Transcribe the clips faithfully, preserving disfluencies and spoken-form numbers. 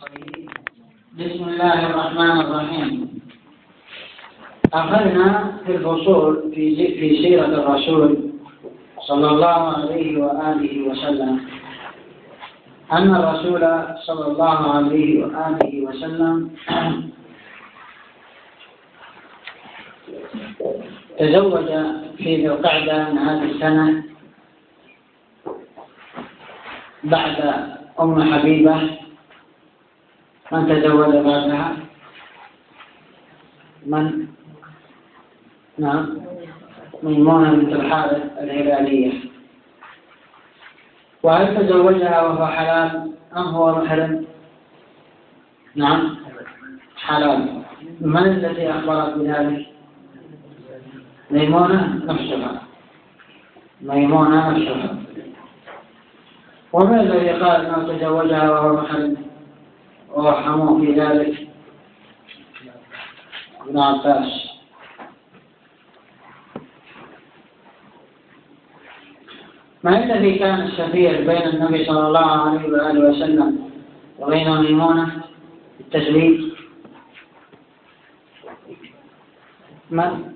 بسم الله الرحمن الرحيم. أخذنا في الفصول في في سيرة الرسول صلى الله عليه وآله وسلم أن الرسول صلى الله عليه وآله وسلم تزوج في ذي القعدة من هذه السنة بعد أم حبيبة. من تزوج بعدها؟ من؟ نعم، ميمونة بنت الحارث الهلالية. وهل تزوجها وهو حلال أم هو محرم؟ نعم حلال. من التي أخبرت بذلك؟ ميمونة نفسها، ميمونة نفسها. ومن الذي قال أنه تزوجها وهو محرم ورحمه في ذلك؟ ابن عباس. ما الذي كان السفير بين النبي صلى الله عليه وآله وسلم وبين ميمونة التزويج؟ من؟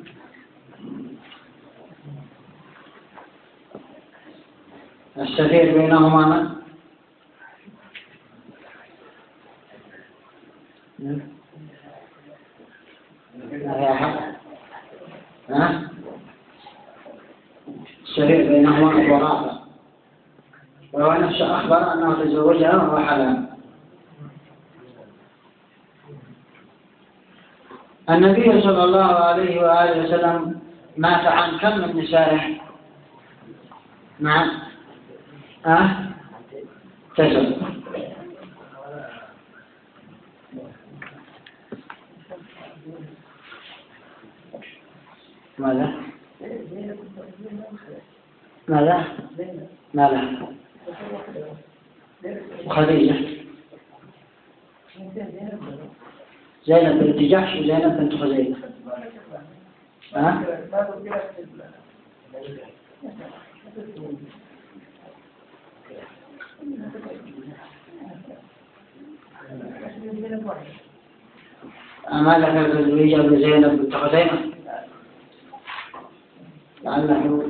السفير بينهما من؟ ها؟ السفير بينهما أبو رافع، وهو نفسه أخبر أنه تزوجها وهو حلال. النبي صلى الله عليه وآله وسلم مات عن كم من نسائه؟ نعم أه؟ تسع. ماذا؟ ماذا؟ ماذا؟ خديجة، زينب بنت جحش وزينب بنت خزيمة. ها؟ أما ذكر تزويجها بزينب بنت خزيمة لعله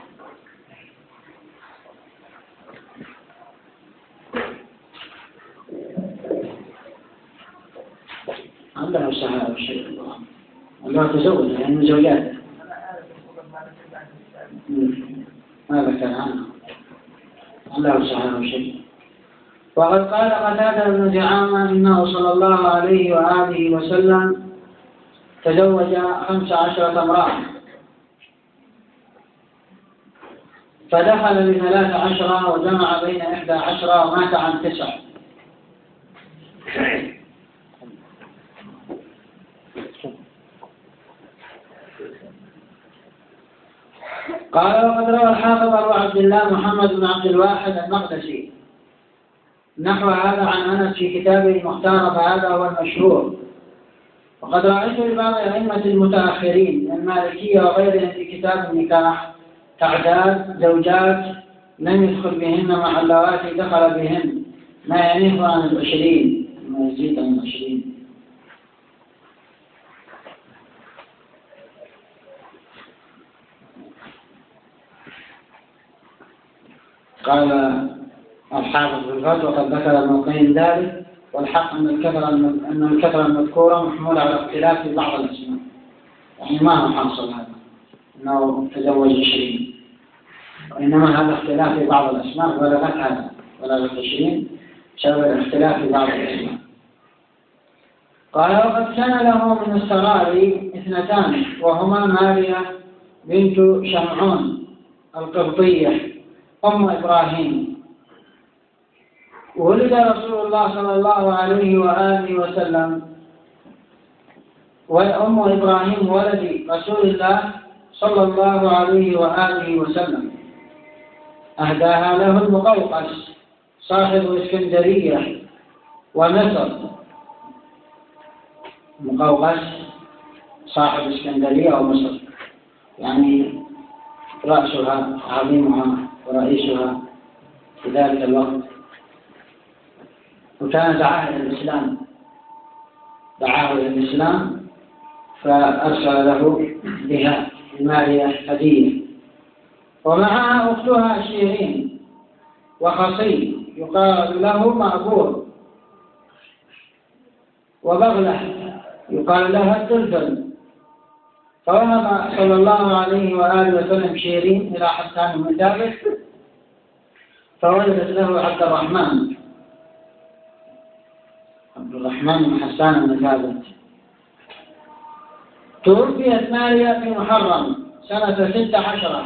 الله سبحانه الشيء الله الله تزوج يعني من زوجاته ما ذكر عنه الله سبحانه الشيء. وقد قال قتادة بن دعامة إنه صلى الله عليه وآله وسلم تزوج خمس عشرة امرأة، فدخل بثلاث عشرة وجمع بين إحدى عشرة ومات عن تسع. قال وقد روى الحافظ أبو عبد الله محمد بن عبد الواحد المقدسي نحو هذا عن أنس في كتابه المختار، فهذا هو المشهور. وقد رأيت لبعض أئمة المتأخرين من المالكية وغيرهم في كتاب النكاح تعداد زوجات لم يدخل بهن مع اللواتي دخل بهن ما ينيه عن العشرين، ما يزيد عن العشرين. قال الحافظ في الفتح وقد ذكر ابن القيم ذلك، والحق أن الكثرة أن الكثرة المذكورة محمولة على اختلاف في بعض الأسماء، يعني ما هو حاصل هذا أنه تزوج عشرين، وإنما هذا اختلاف في بعض الأسماء ولغت هذا ولغت عشرين بسبب الاختلاف في بعض الأسماء. قال وقد كان له من السراري اثنتان وهما ماريا بنت شمعون القبطية أم إبراهيم. ولد رسول الله صلى الله عليه وآله وسلم وأم إبراهيم ولد رسول الله صلى الله عليه وآله وسلم أهداها له المقوقس صاحب اسكندرية ومصر. المقوقس صاحب اسكندرية ومصر يعني رأسها عظيمها ورئيسها في ذلك الوقت. وكان دعاه إلى الإسلام، دعاه إلى الإسلام فأرسل له بها المارية هدية. ومعها أختها شيرين وخصي يقال له مأبور، وبغلة يقال لها الدلدل. فوهب صلى الله عليه وآله وسلم شيرين إلى حسان بن ثابت، فولدت له عبد الرحمن عبد الرحمن بن حسان بن ثابت. توفيت ماريا في محرم سنة ست عشرة،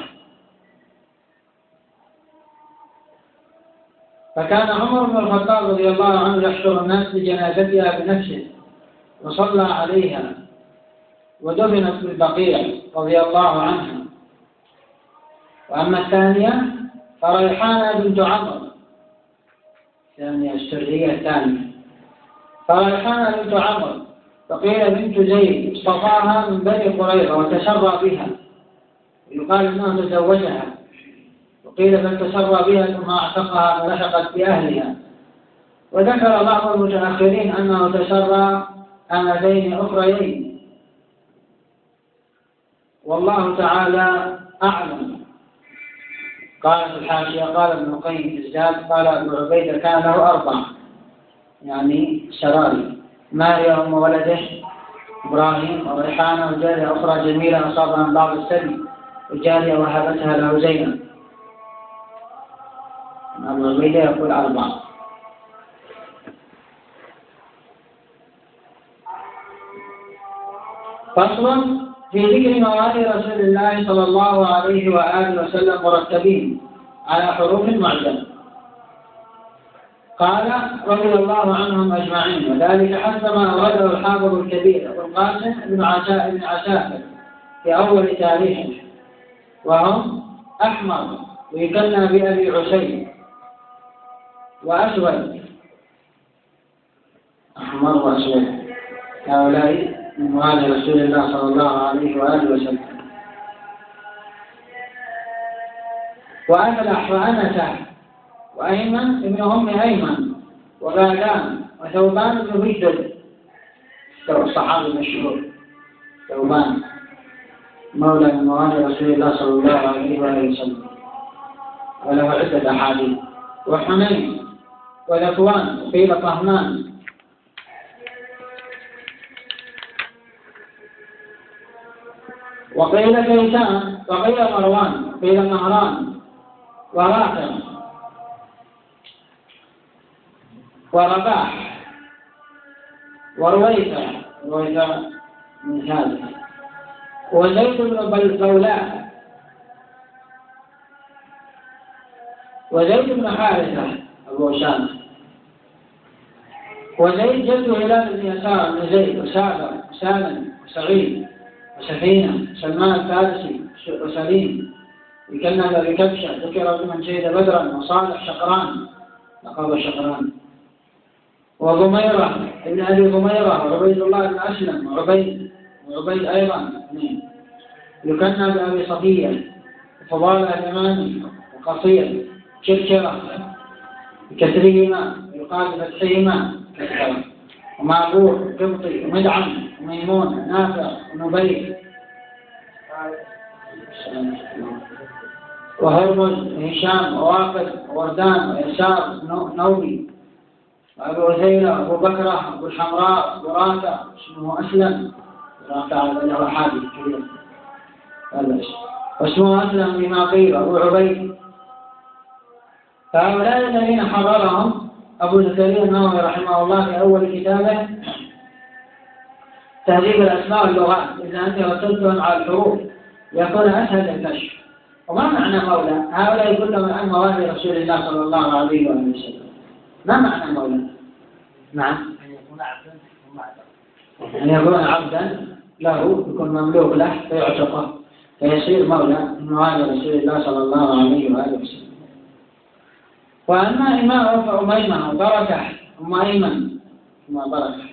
فكان عمر بن الخطاب رضي الله عنه يحشر الناس بجنازتها بنفسه وصلى عليها ودفنت بالبقيع رضي الله عنها. وأما الثانية فريحانة بنت عمرو، الثانية السرية الثانية فريحانة بنت عمرو، فقيل بنت زيد اصطفاها من بني قريظة وتسرى بها، ويقال انه تزوجها، وقيل بل تسرى بها ثم اعتقها فلحقت باهلها. وذكر بعض المتاخرين انه تسرى امتين اخريين، والله تعالى اعلم. قال في الحاشيه قال ابن القيم في الزاد قال ابو عبيده كان له اربع يعني سراري: ماريا ام ولده ابراهيم، وريحانه، وجاريه اخرى جميله اصابها من بعض السبي، وجاريه وهبتها له زينب. ابو عبيده يقول اربعه. فصل في ذكر موالي رسول الله صلى الله عليه واله وسلم مرتبين على حروف معجمه. قال رضي الله عنهم اجمعين، وذلك حسب ما اورده الحافظ الكبير ابو القاسم بن عساكر بن عساكر في اول تاريخه، وهم احمر ويكنى بابي عسير، واسود، احمر واسود، هؤلاء من موالي رسول الله صلى الله عليه واله وسلم. وافلح وانسه وأيمن ابن أم أيمن، وغادان، وثوبان بن بجد، الصحابي المشهور ثوبان مولى من موالي رسول الله صلى الله عليه وآله وسلم، وله عدة أحاديث. وحنين، وذكوان، وقيل طهمان. وقيل كيسان، وقيل مروان، وقيل مهران، ورافع، ورباح، ورويثة، رويثة من هذا، وزيد بن بولاء، وزيد بن حارثة أبو أسامة، وزيد جد هلال بن يسار بن زيد، وسابر، وسالم، وسعيد، وسفينة، سلمان الفارسي، وسليم، يكنى بكبشة، ذكر من شهد بدرا، وصالح شقران لقب شقران، وضميرة ابن أبي ضميرة، وعبيد الله بن أسلم، وعبيد وعبيد أيضا اثنين، يكنى بأبي صفية، وفضالة اليماني، وقصير، شرشرة بكسرهما، ويقال بفتحهما كسرة، ومعبور، قبطي، ومدعم، وميمون، نافع، ونبيل، وهرمز، وهشام، وواقد، ووردان، ويسار، نوبي، وأبو عثيلة، وأبو بكرة، وأبو الحمراء، وأبو رافع اسمه أسلم، رافع له حادث كبير، واسمه أسلم بما قيل، وأبو عبيد. فهؤلاء الذين حضرهم أبو زكريا النووي رحمه الله في أول كتابه تهذيب الأسماء واللغات، إذا أنت رتبتهم على الحروف يكون أسهل الكشف. وما معنى مولى؟ هؤلاء كلهم عن موالي رسول الله صلى الله عليه وسلم. ما معنى مولى؟ نعم، أن يكون عبدا أن يكون عبدا له، يكون مملوك له فيعتقه فيصير مولى من موالي رسول الله صلى الله عليه وآله وسلم. وأما إماء فأميمة وبركة، أم أيمن ثم بركة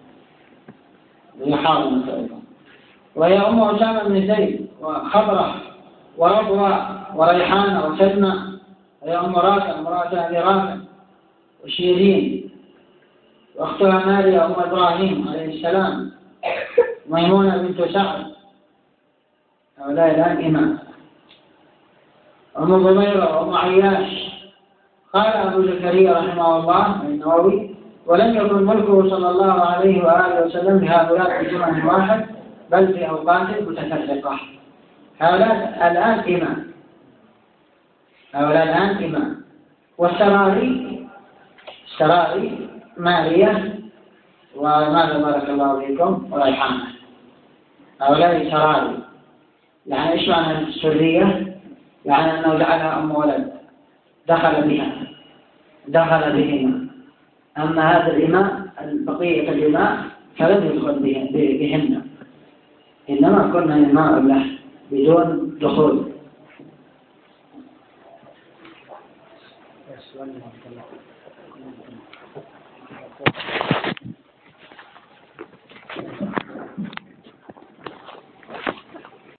هي حاضنة أيضا، وهي أم أسامة بن زيد، وخضرة، ورضوى، وريحانة، وسلمى، هي أم رافع امرأة أبي رافع، وشيرين، واختها ماريا أم إبراهيم عليه السلام، ميمونة بنت سعد، هؤلاء الآن إمام. أم ضميرة وأم عياش. قال أبو زكريا رحمه الله النووي: ولم يكن ملكه صلى الله عليه وآله وسلم لهؤلاء في زمن واحد بل في أوقات متفرقة. هؤلاء الآن إمام، هؤلاء الآن إمام. والسراري، السراري مارية وماذا بارك الله فيكم وريحانة، هؤلاء سراري. يعني إيش معنى السرية؟ يعني أنه جعلها أم ولد، دخل بها، دخل بهما. أما هذا الإماء، بقية الإماء فلم يدخل بهن، إنما كنا إماء له بدون دخول. Yes, one more.